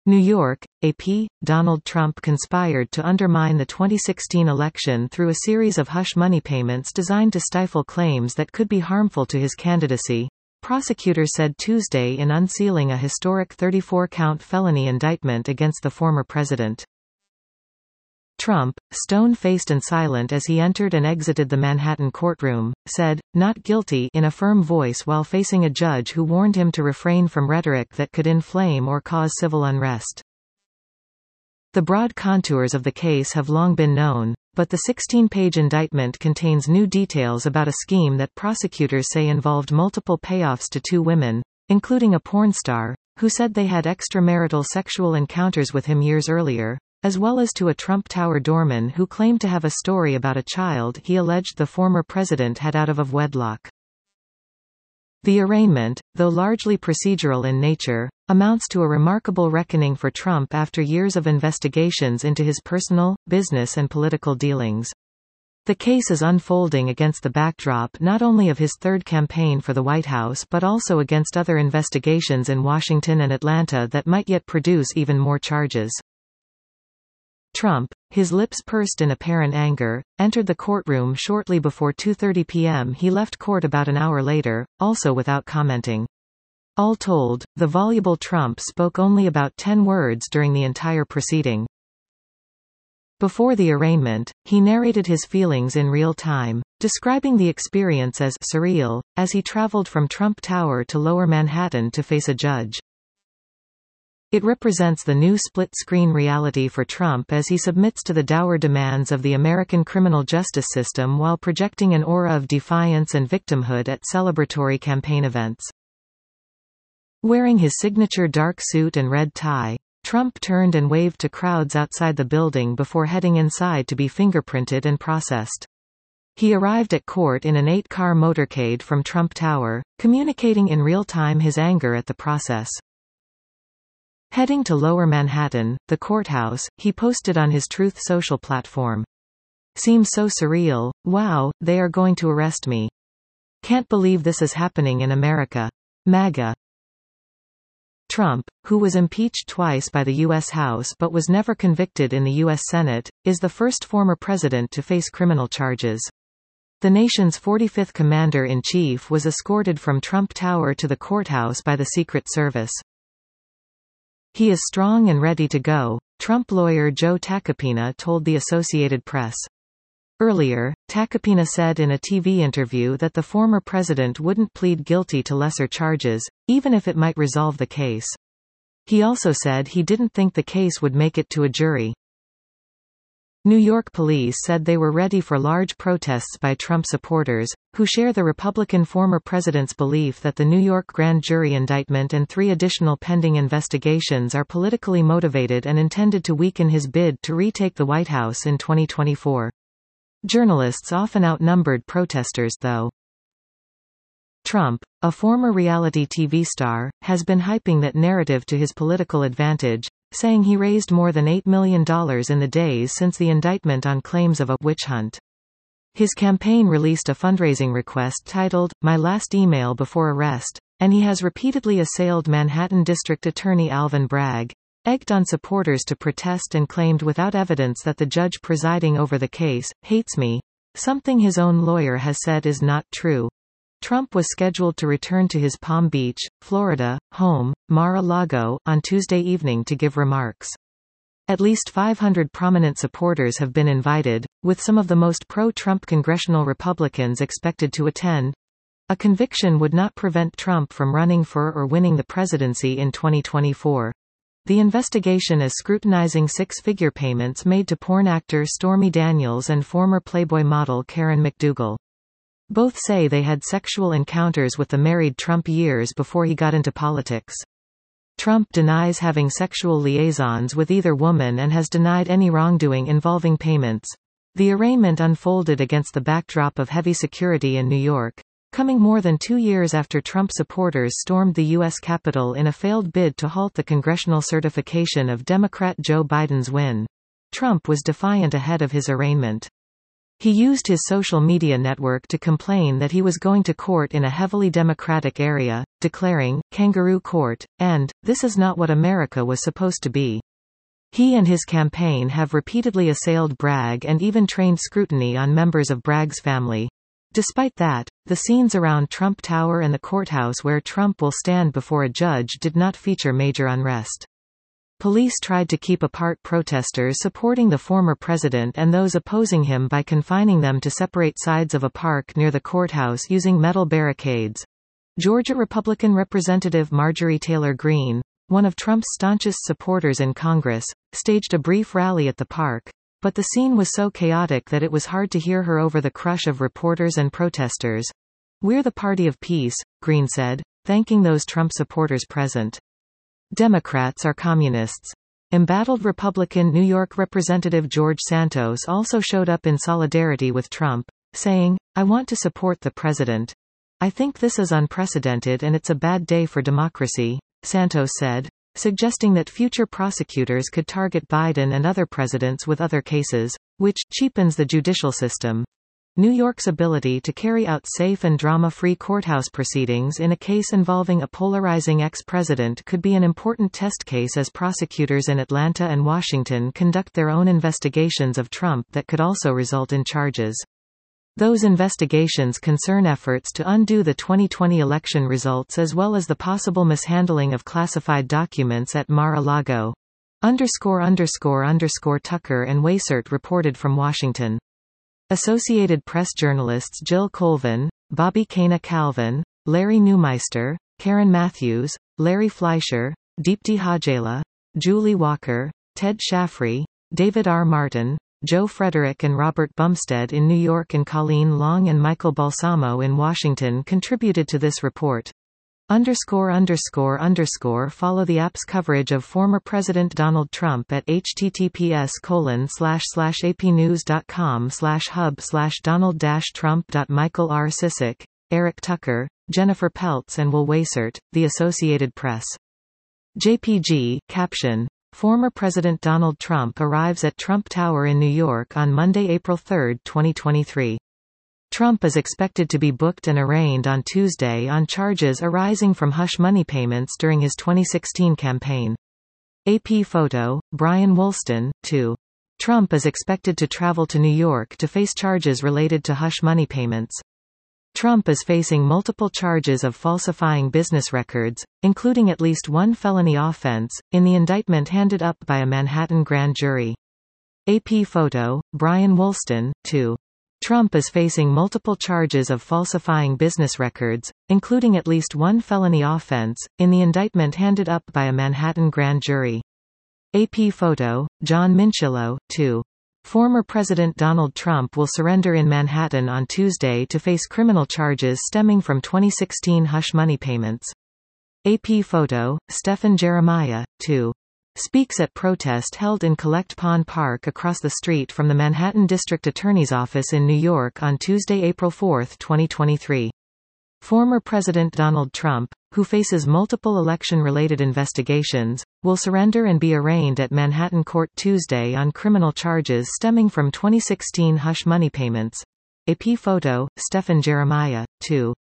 New York, AP, Donald Trump conspired to undermine the 2016 election through a series of hush money payments designed to stifle claims that could be harmful to his candidacy, prosecutors said Tuesday in unsealing a historic 34-count felony indictment against the former president. Trump, stone-faced and silent as he entered and exited the Manhattan courtroom, said, "Not guilty" in a firm voice while facing a judge who warned him to refrain from rhetoric that could inflame or cause civil unrest. The broad contours of the case have long been known, but the 16-page indictment contains new details about a scheme that prosecutors say involved multiple payoffs to two women, including a porn star, who said they had extramarital sexual encounters with him years earlier, as well as to a Trump Tower doorman who claimed to have a story about a child he alleged the former president had out of wedlock. The arraignment, though largely procedural in nature, amounts to a remarkable reckoning for Trump after years of investigations into his personal, business and political dealings. The case is unfolding against the backdrop not only of his third campaign for the White House but also against other investigations in Washington and Atlanta that might yet produce even more charges. Trump, his lips pursed in apparent anger, entered the courtroom shortly before 2:30 p.m. He left court about an hour later, also without commenting. All told, the voluble Trump spoke only about 10 words during the entire proceeding. Before the arraignment, he narrated his feelings in real time, describing the experience as surreal, as he traveled from Trump Tower to Lower Manhattan to face a judge. It represents the new split-screen reality for Trump as he submits to the dour demands of the American criminal justice system while projecting an aura of defiance and victimhood at celebratory campaign events. Wearing his signature dark suit and red tie, Trump turned and waved to crowds outside the building before heading inside to be fingerprinted and processed. He arrived at court in an 8-car motorcade from Trump Tower, communicating in real time his anger at the process. Heading to Lower Manhattan, the courthouse, he posted on his Truth Social platform. "Seems so surreal. Wow, they are going to arrest me. Can't believe this is happening in America. MAGA." Trump, who was impeached twice by the U.S. House but was never convicted in the U.S. Senate, is the first former president to face criminal charges. The nation's 45th commander-in-chief was escorted from Trump Tower to the courthouse by the Secret Service. "He is strong and ready to go," Trump lawyer Joe Tacopina told the Associated Press. Earlier, Tacopina said in a TV interview that the former president wouldn't plead guilty to lesser charges, even if it might resolve the case. He also said he didn't think the case would make it to a jury. New York police said they were ready for large protests by Trump supporters, who share the Republican former president's belief that the New York grand jury indictment and 3 additional pending investigations are politically motivated and intended to weaken his bid to retake the White House in 2024. Journalists often outnumbered protesters though. Trump, a former reality TV star, has been hyping that narrative to his political advantage, saying he raised more than $8 million in the days since the indictment on claims of a witch hunt. His campaign released a fundraising request titled, "My Last Email Before Arrest," and he has repeatedly assailed Manhattan District Attorney Alvin Bragg, egged on supporters to protest and claimed without evidence that the judge presiding over the case hates me, something his own lawyer has said is not true. Trump was scheduled to return to his Palm Beach, Florida, home, Mar-a-Lago, on Tuesday evening to give remarks. At least 500 prominent supporters have been invited, with some of the most pro-Trump congressional Republicans expected to attend. A conviction would not prevent Trump from running for or winning the presidency in 2024. The investigation is scrutinizing 6-figure payments made to porn actor Stormy Daniels and former Playboy model Karen McDougal. Both say they had sexual encounters with the married Trump years before he got into politics. Trump denies having sexual liaisons with either woman and has denied any wrongdoing involving payments. The arraignment unfolded against the backdrop of heavy security in New York, coming more than 2 years after Trump supporters stormed the U.S. Capitol in a failed bid to halt the congressional certification of Democrat Joe Biden's win. Trump was defiant ahead of his arraignment. He used his social media network to complain that he was going to court in a heavily Democratic area, declaring, "Kangaroo court," and, "This is not what America was supposed to be." He and his campaign have repeatedly assailed Bragg and even trained scrutiny on members of Bragg's family. Despite that, the scenes around Trump Tower and the courthouse where Trump will stand before a judge did not feature major unrest. Police tried to keep apart protesters supporting the former president and those opposing him by confining them to separate sides of a park near the courthouse using metal barricades. Georgia Republican Representative Marjorie Taylor Greene, one of Trump's staunchest supporters in Congress, staged a brief rally at the park, but the scene was so chaotic that it was hard to hear her over the crush of reporters and protesters. "We're the party of peace," Greene said, thanking those Trump supporters present. Democrats are communists. Embattled Republican New York Representative George Santos also showed up in solidarity with Trump, saying, "I want to support the president. I think this is unprecedented and it's a bad day for democracy," Santos said, suggesting that future prosecutors could target Biden and other presidents with other cases, which cheapens the judicial system. New York's ability to carry out safe and drama-free courthouse proceedings in a case involving a polarizing ex-president could be an important test case as prosecutors in Atlanta and Washington conduct their own investigations of Trump that could also result in charges. Those investigations concern efforts to undo the 2020 election results as well as the possible mishandling of classified documents at Mar-a-Lago. Tucker and Weissert reported from Washington. Associated Press journalists Jill Colvin, Bobby Kana Calvin, Larry Neumeister, Karen Matthews, Larry Fleischer, Deepti Hajela, Julie Walker, Ted Shaffrey, David R. Martin, Joe Frederick and Robert Bumstead in New York and Colleen Long and Michael Balsamo in Washington contributed to this report. Follow the app's coverage of former President Donald Trump at https://apnews.com/hub/donald-trump. Michael R. Sisak, Eric Tucker, Jennifer Peltz and Will Weissert, The Associated Press. JPG, caption. Former President Donald Trump arrives at Trump Tower in New York on Monday, April 3, 2023. Trump is expected to be booked and arraigned on Tuesday on charges arising from hush money payments during his 2016 campaign. AP photo, Brian Woolston, 2. Trump is expected to travel to New York to face charges related to hush money payments. Trump is facing multiple charges of falsifying business records, including at least one felony offense, in the indictment handed up by a Manhattan grand jury. AP photo, Brian Woolston, 2. Trump is facing multiple charges of falsifying business records, including at least one felony offense, in the indictment handed up by a Manhattan grand jury. AP photo, John Minchillo, 2. Former President Donald Trump will surrender in Manhattan on Tuesday to face criminal charges stemming from 2016 hush money payments. AP photo, Stephen Jeremiah, 2. Speaks at protest held in Collect Pond Park across the street from the Manhattan District Attorney's Office in New York on Tuesday, April 4, 2023. Former President Donald Trump, who faces multiple election-related investigations, will surrender and be arraigned at Manhattan Court Tuesday on criminal charges stemming from 2016 hush money payments. AP photo, Stephen Jeremiah, 2.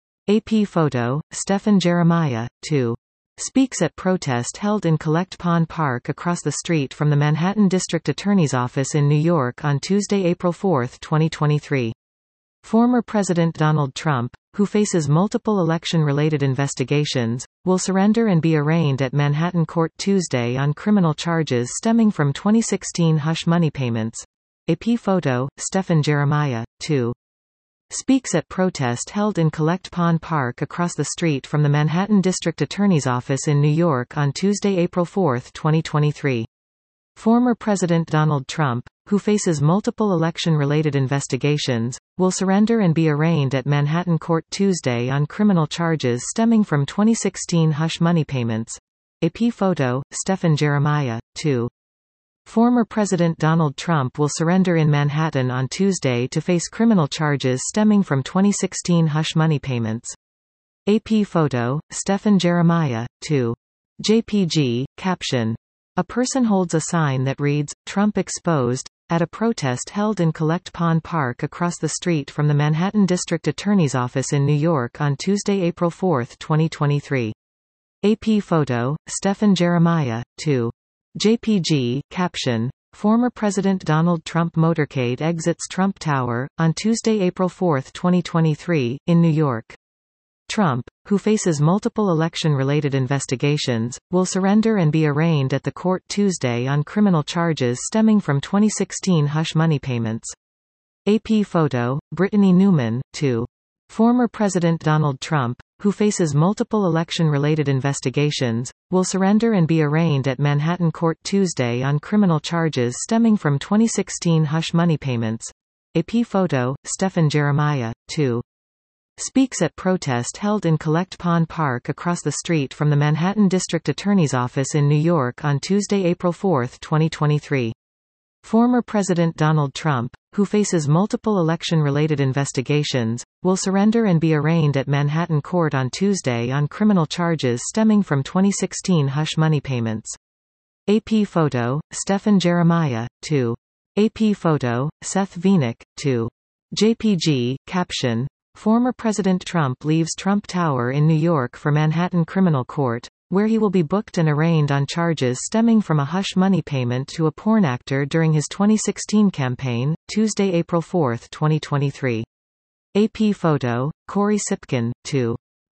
AP photo, Stephen Jeremiah, 2. Speaks at protest held in Collect Pond Park across the street from the Manhattan District Attorney's Office in New York on Tuesday, April 4, 2023. Former President Donald Trump, who faces multiple election-related investigations, will surrender and be arraigned at Manhattan Court Tuesday on criminal charges stemming from 2016 hush money payments. AP photo, Stephen Jeremiah, 2. Speaks at protest held in Collect Pond Park across the street from the Manhattan District Attorney's Office in New York on Tuesday, April 4, 2023. Former President Donald Trump, who faces multiple election-related investigations, will surrender and be arraigned at Manhattan Court Tuesday on criminal charges stemming from 2016 hush money payments. AP photo, Stephen Jeremiah, 2. Former President Donald Trump will surrender in Manhattan on Tuesday to face criminal charges stemming from 2016 hush money payments. AP photo, Stephen Jeremiah, 2. JPG, caption. A person holds a sign that reads, Trump exposed, at a protest held in Collect Pond Park across the street from the Manhattan District Attorney's Office in New York on Tuesday, April 4, 2023. AP photo, Stephen Jeremiah, 2. JPG, caption, former President Donald Trump motorcade exits Trump Tower, on Tuesday, April 4, 2023, in New York. Trump, who faces multiple election-related investigations, will surrender and be arraigned at the court Tuesday on criminal charges stemming from 2016 hush money payments. AP photo, Brittany Newman, 2. Former President Donald Trump, who faces multiple election-related investigations, will surrender and be arraigned at Manhattan Court Tuesday on criminal charges stemming from 2016 hush money payments. AP photo, Stephen Jeremiah, 2. Speaks at protest held in Collect Pond Park across the street from the Manhattan District Attorney's Office in New York on Tuesday, April 4, 2023. Former President Donald Trump, who faces multiple election-related investigations, will surrender and be arraigned at Manhattan Court on Tuesday on criminal charges stemming from 2016 hush money payments. AP photo, Stephen Jeremiah, 2. AP photo, Seth Venick, 2. JPG, caption, former President Trump leaves Trump Tower in New York for Manhattan Criminal Court, where he will be booked and arraigned on charges stemming from a hush money payment to a porn actor during his 2016 campaign, Tuesday, April 4, 2023. AP photo, Corey Sipkin, 2.